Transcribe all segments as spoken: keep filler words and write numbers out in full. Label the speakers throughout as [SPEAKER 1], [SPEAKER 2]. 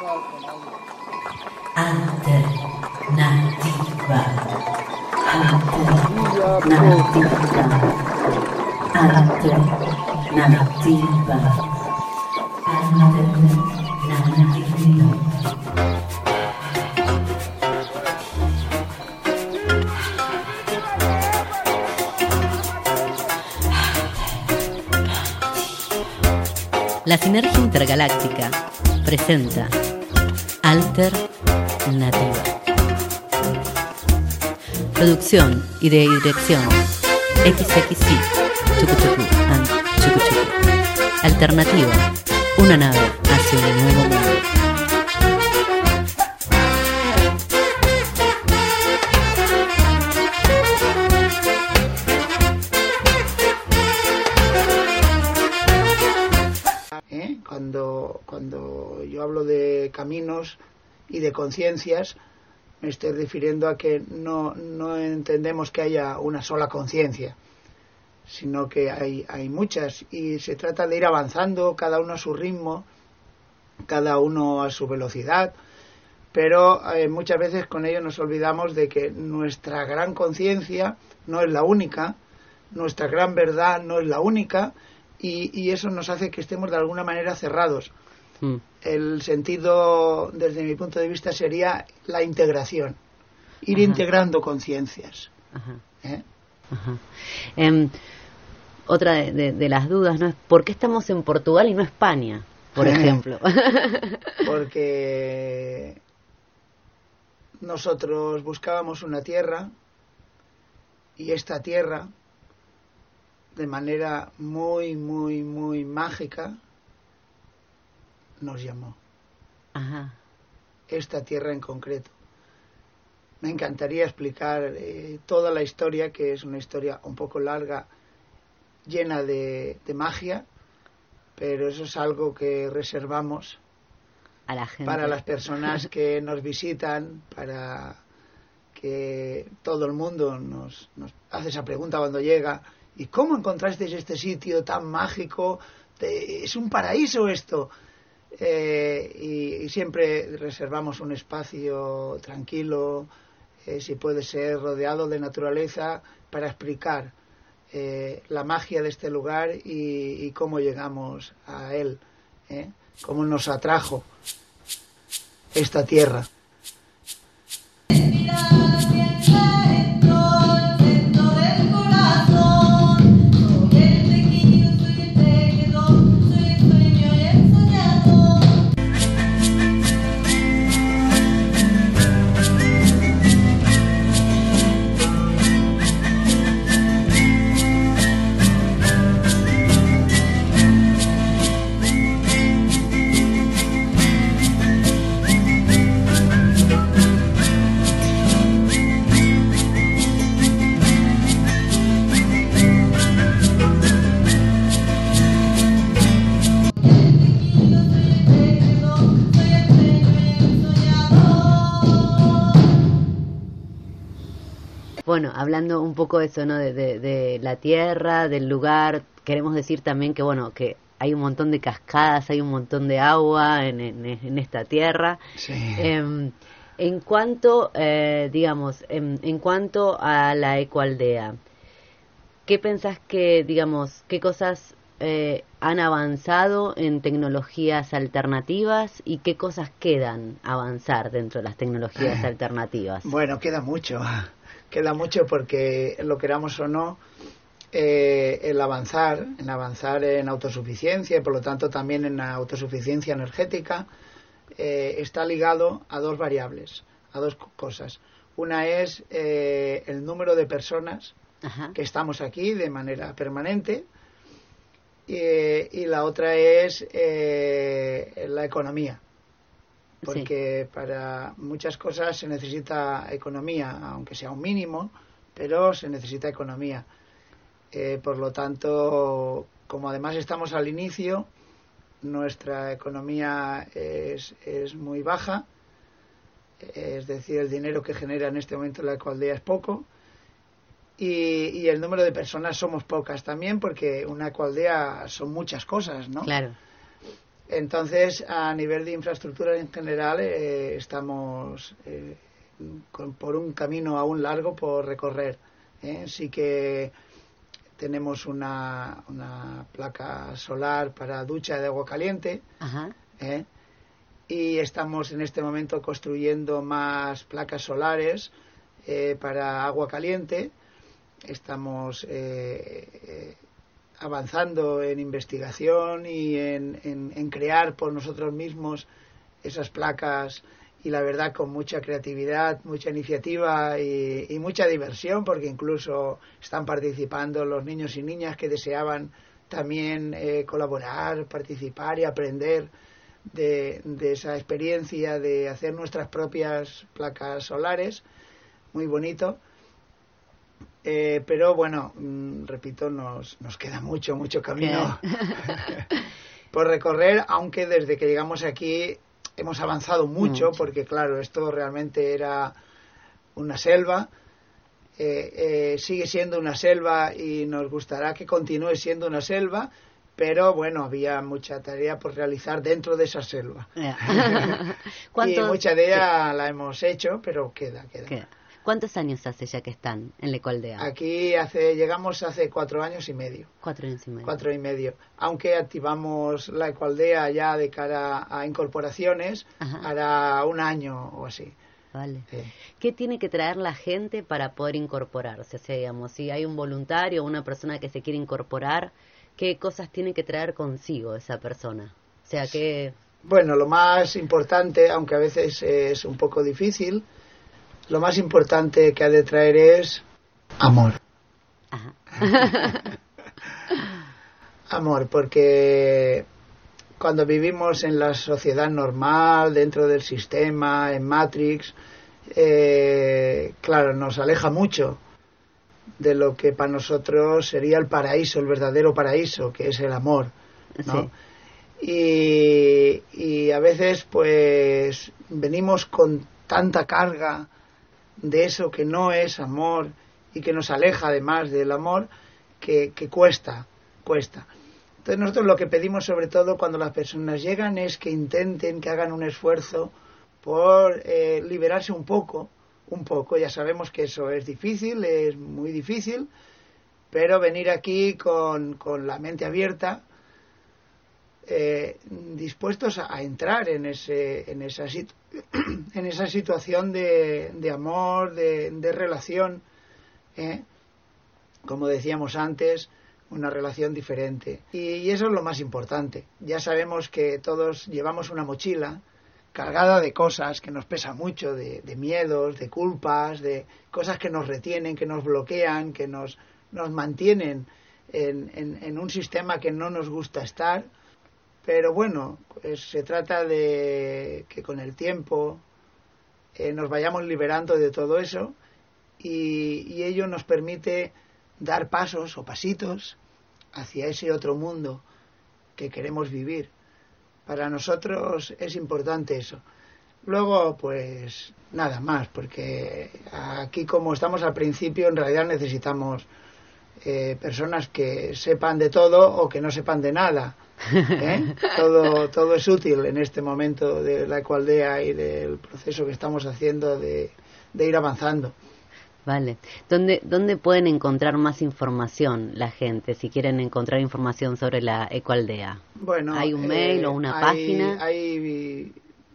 [SPEAKER 1] Alternativa. Alternativa. Alternativa. Alternativa.
[SPEAKER 2] La Sinergia Intergaláctica presenta Alternativa. Producción y de dirección equis equis ce, Chucuchucu and Chucuchucu. Alternativa, una nave hacia un nuevo mundo.
[SPEAKER 3] ¿Eh? Cuando, cuando yo hablo de caminos y de conciencias, me estoy refiriendo a que no, no entendemos que haya una sola conciencia, sino que hay, hay muchas, y se trata de ir avanzando, cada uno a su ritmo, cada uno a su velocidad, pero eh, muchas veces con ello nos olvidamos de que nuestra gran conciencia no es la única, nuestra gran verdad no es la única, y, y eso nos hace que estemos de alguna manera cerrados. Mm. El sentido, desde mi punto de vista, sería la integración, ir Ajá. integrando conciencias. ¿Eh?
[SPEAKER 2] Eh, otra de, de, de las dudas, ¿no? Es ¿por qué estamos en Portugal y no España, por ejemplo?
[SPEAKER 3] Porque nosotros buscábamos una tierra, y esta tierra, de manera muy, muy, muy mágica, nos llamó.
[SPEAKER 2] Ajá.
[SPEAKER 3] Esta tierra en concreto. Me encantaría explicar eh, toda la historia, que es una historia un poco larga, llena de, de magia, pero eso es algo que reservamos
[SPEAKER 2] a la gente,
[SPEAKER 3] para las personas que nos visitan, para que todo el mundo nos, nos hace esa pregunta cuando llega: ¿y cómo encontrasteis este sitio tan mágico? ¿Es un paraíso esto? Eh, y, y siempre reservamos un espacio tranquilo, eh, si puede ser rodeado de naturaleza, para explicar eh, la magia de este lugar y, y cómo llegamos a él, ¿eh? Cómo nos atrajo esta tierra.
[SPEAKER 2] Bueno, hablando un poco de eso, ¿no? De, de, de la tierra, del lugar, queremos decir también que, bueno, que hay un montón de cascadas, hay un montón de agua en, en, en esta tierra.
[SPEAKER 3] Sí.
[SPEAKER 2] Eh, en cuanto, eh, digamos, en, en cuanto a la ecoaldea, ¿qué pensás que, digamos, qué cosas eh, han avanzado en tecnologías alternativas y qué cosas quedan avanzar dentro de las tecnologías alternativas?
[SPEAKER 3] Bueno, queda mucho. Queda mucho porque, lo queramos o no, eh, el avanzar, en avanzar en autosuficiencia y por lo tanto también en autosuficiencia energética, eh, está ligado a dos variables, a dos cosas. Una es eh, el número de personas
[SPEAKER 2] Ajá.
[SPEAKER 3] que estamos aquí de manera permanente, eh, y la otra es eh, la economía. Porque sí, para muchas cosas se necesita economía, aunque sea un mínimo, pero se necesita economía. Eh, por lo tanto, como además estamos al inicio, nuestra economía es, es muy baja, es decir, el dinero que genera en este momento la ecoaldea es poco, y, y el número de personas somos pocas también, porque una ecoaldea son muchas cosas, ¿no?
[SPEAKER 2] Claro.
[SPEAKER 3] Entonces, a nivel de infraestructura en general, eh, estamos eh, con, por un camino aún largo por recorrer. ¿eh? Sí que tenemos una, una placa solar para ducha de agua caliente.
[SPEAKER 2] Ajá.
[SPEAKER 3] ¿eh? Y estamos en este momento construyendo más placas solares eh, para agua caliente. Estamos eh, eh, avanzando en investigación y en, en, en crear por nosotros mismos esas placas, y la verdad con mucha creatividad, mucha iniciativa y, y mucha diversión, porque incluso están participando los niños y niñas que deseaban también eh, colaborar, participar y aprender de, de esa experiencia de hacer nuestras propias placas solares. Muy bonito. Eh, pero bueno, mm, repito, nos, nos queda mucho, mucho camino por recorrer, aunque desde que llegamos aquí hemos avanzado mucho, mucho. Porque claro, esto realmente era una selva, eh, eh, sigue siendo una selva y nos gustará que continúe siendo una selva, pero bueno, había mucha tarea por realizar dentro de esa selva. Y mucha de ella sí. la hemos hecho, pero queda, queda.
[SPEAKER 2] ¿Qué? ¿Cuántos años hace ya que están en la Ecualdea?
[SPEAKER 3] Aquí hace, llegamos hace cuatro años y medio.
[SPEAKER 2] Cuatro años y medio.
[SPEAKER 3] Cuatro y medio. Aunque activamos la Ecualdea ya de cara a incorporaciones, Ajá. hará un año o así.
[SPEAKER 2] Vale. Sí. ¿Qué tiene que traer la gente para poder incorporarse? O sea, digamos, si hay un voluntario o una persona que se quiere incorporar, ¿qué cosas tiene que traer consigo esa persona? O sea, que...
[SPEAKER 3] Bueno, lo más importante, aunque a veces es un poco difícil, lo más importante que ha de traer es amor.
[SPEAKER 2] Ajá.
[SPEAKER 3] Amor, porque cuando vivimos en la sociedad normal, dentro del sistema, en Matrix, eh, claro, nos aleja mucho de lo que para nosotros sería el paraíso, el verdadero paraíso, que es el amor, ¿no? Sí. Y, y a veces, pues, venimos con tanta carga de eso que no es amor y que nos aleja además del amor, que, que cuesta, cuesta. Entonces nosotros lo que pedimos sobre todo cuando las personas llegan es que intenten, que hagan un esfuerzo por eh, liberarse un poco, un poco, ya sabemos que eso es difícil, es muy difícil, pero venir aquí con, con la mente abierta, eh, dispuestos a, a entrar en ese en esa situ en esa situación de, de amor, de, de relación, ¿eh? Como decíamos antes, una relación diferente. Y, y eso es lo más importante. Ya sabemos que todos llevamos una mochila cargada de cosas que nos pesa mucho, de, de miedos, de culpas, de cosas que nos retienen, que nos bloquean, que nos, nos mantienen en, en, en un sistema que no nos gusta estar. Pero bueno, pues se trata de que con el tiempo eh, nos vayamos liberando de todo eso y, y ello nos permite dar pasos o pasitos hacia ese otro mundo que queremos vivir. Para nosotros es importante eso. Luego, pues nada más, porque aquí como estamos al principio, en realidad necesitamos eh, personas que sepan de todo o que no sepan de nada. ¿Eh? Todo, todo es útil en este momento de la Ecualdea y del proceso que estamos haciendo de, de ir avanzando.
[SPEAKER 2] Vale. ¿Dónde, ¿Dónde pueden encontrar más información la gente si quieren encontrar información sobre la Ecualdea?
[SPEAKER 3] Bueno,
[SPEAKER 2] ¿hay un
[SPEAKER 3] eh,
[SPEAKER 2] mail o una
[SPEAKER 3] hay,
[SPEAKER 2] página?
[SPEAKER 3] Hay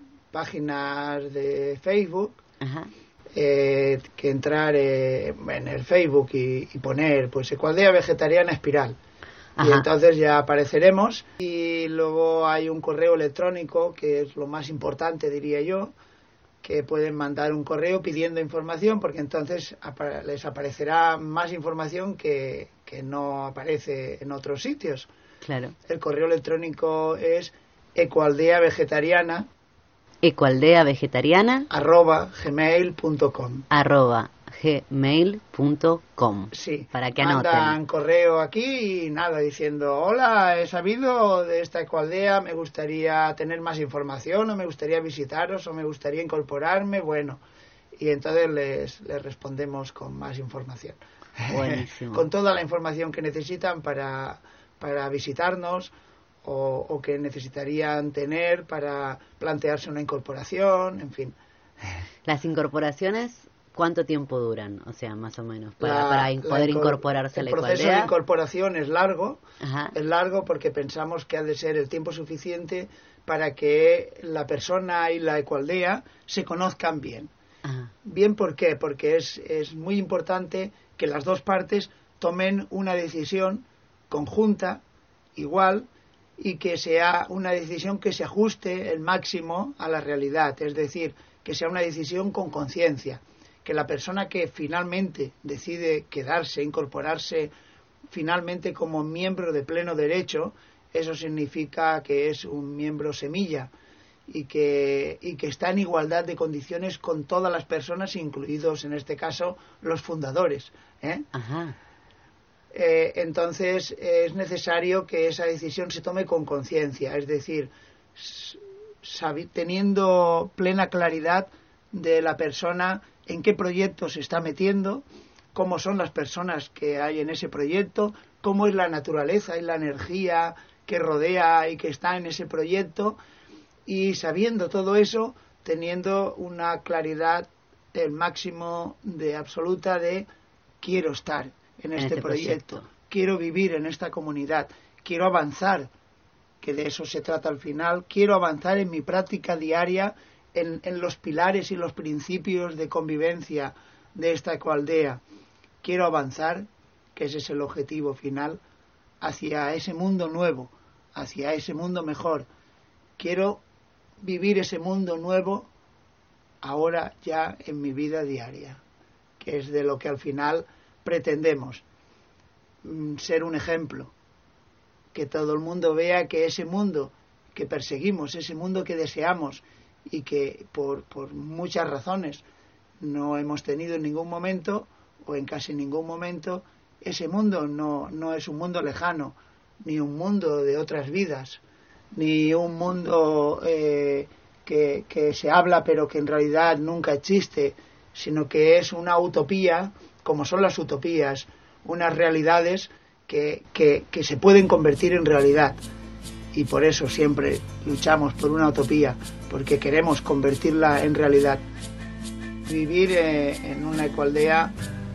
[SPEAKER 3] páginas de Facebook.
[SPEAKER 2] Ajá.
[SPEAKER 3] Eh, que entrar eh, en el Facebook y, y poner pues Ecualdea Vegetariana Espiral. Ajá. Y entonces ya apareceremos. Y luego hay un correo electrónico, que es lo más importante, diría yo, que pueden mandar un correo pidiendo información, porque entonces apa- les aparecerá más información que, que no aparece en otros sitios.
[SPEAKER 2] Claro.
[SPEAKER 3] El correo electrónico es ecualdea vegetariana
[SPEAKER 2] ecualdea vegetariana
[SPEAKER 3] arroba gmail punto com
[SPEAKER 2] arroba gmail punto com.
[SPEAKER 3] Sí,
[SPEAKER 2] para que anoten.
[SPEAKER 3] Mandan correo aquí y nada, diciendo: hola, he sabido de esta Ecualdea, me gustaría tener más información, o me gustaría visitaros, o me gustaría incorporarme. Bueno, y entonces les, les respondemos con más información.
[SPEAKER 2] Buenísimo.
[SPEAKER 3] Con toda la información que necesitan para, para visitarnos o, o que necesitarían tener para plantearse una incorporación, en fin.
[SPEAKER 2] Las incorporaciones, ¿cuánto tiempo duran? O sea, más o menos, para,
[SPEAKER 3] La-
[SPEAKER 2] para in-
[SPEAKER 3] la
[SPEAKER 2] poder
[SPEAKER 3] incor-
[SPEAKER 2] incorporarse a la
[SPEAKER 3] El proceso de
[SPEAKER 2] ecualdea.
[SPEAKER 3] incorporación es largo,
[SPEAKER 2] Ajá.
[SPEAKER 3] es largo porque pensamos que ha de ser el tiempo suficiente para que la persona y la ecualdea se conozcan bien.
[SPEAKER 2] Ajá.
[SPEAKER 3] Bien, ¿por qué? Porque es, es muy importante que las dos partes tomen una decisión conjunta, igual, y que sea una decisión que se ajuste el máximo a la realidad, es decir, que sea una decisión con conciencia, que la persona que finalmente decide quedarse, incorporarse finalmente como miembro de pleno derecho, eso significa que es un miembro semilla y que, y que está en igualdad de condiciones con todas las personas, incluidos en este caso los fundadores, ¿eh?
[SPEAKER 2] Ajá.
[SPEAKER 3] Eh, entonces eh, es necesario que esa decisión se tome con conciencia, es decir, sabi- teniendo plena claridad de la persona en qué proyecto se está metiendo, cómo son las personas que hay en ese proyecto, cómo es la naturaleza y la energía que rodea y que está en ese proyecto, y sabiendo todo eso, teniendo una claridad el máximo de absoluta de quiero estar en,
[SPEAKER 2] En
[SPEAKER 3] este,
[SPEAKER 2] este
[SPEAKER 3] proyecto,
[SPEAKER 2] proyecto.
[SPEAKER 3] quiero vivir en esta comunidad, quiero avanzar, que de eso se trata al final, quiero avanzar en mi práctica diaria, en, en los pilares y los principios de convivencia de esta ecoaldea, quiero avanzar, que ese es el objetivo final, hacia ese mundo nuevo, hacia ese mundo mejor, quiero vivir ese mundo nuevo ahora ya en mi vida diaria, que es de lo que al final pretendemos, mm, ser un ejemplo, que todo el mundo vea que ese mundo que perseguimos, ese mundo que deseamos y que por, por muchas razones no hemos tenido en ningún momento o en casi ningún momento, ese mundo no, no es un mundo lejano, ni un mundo de otras vidas, ni un mundo eh, que, que se habla pero que en realidad nunca existe, sino que es una utopía, como son las utopías, unas realidades que, que, que se pueden convertir en realidad. Y por eso siempre luchamos por una utopía, porque queremos convertirla en realidad. Vivir eh, en una ecoaldea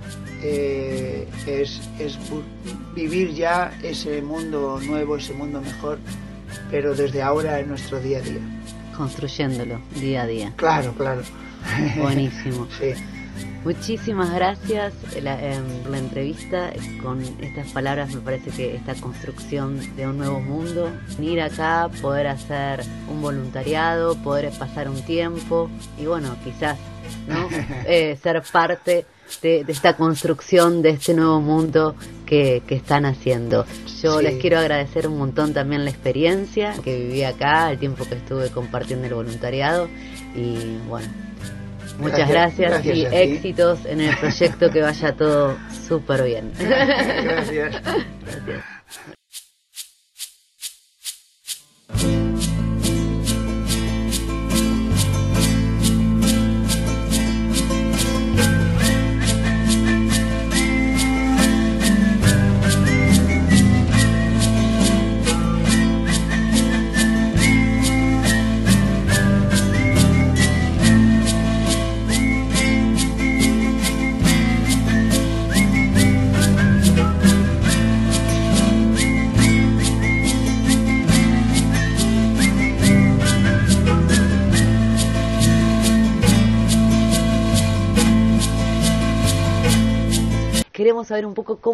[SPEAKER 3] eh, es, es vivir ya ese mundo nuevo, ese mundo mejor, pero desde ahora en nuestro día a día.
[SPEAKER 2] Construyéndolo día a día.
[SPEAKER 3] Claro, claro.
[SPEAKER 2] Buenísimo.
[SPEAKER 3] Sí.
[SPEAKER 2] Muchísimas gracias la, eh, por la entrevista. Con estas palabras me parece que esta construcción de un nuevo mundo, venir acá, poder hacer un voluntariado, poder pasar un tiempo y bueno, quizás ¿no? eh, ser parte de, de esta construcción de este nuevo mundo que, que están haciendo. Yo
[SPEAKER 3] Sí.
[SPEAKER 2] les quiero agradecer un montón también la experiencia que viví acá, el tiempo que estuve compartiendo el voluntariado y bueno, muchas gracias,
[SPEAKER 3] Gracias,
[SPEAKER 2] y
[SPEAKER 3] gracias a ti.
[SPEAKER 2] éxitos en el proyecto, que vaya todo súper bien.
[SPEAKER 3] Gracias.
[SPEAKER 2] Gracias. Queremos saber un poco cómo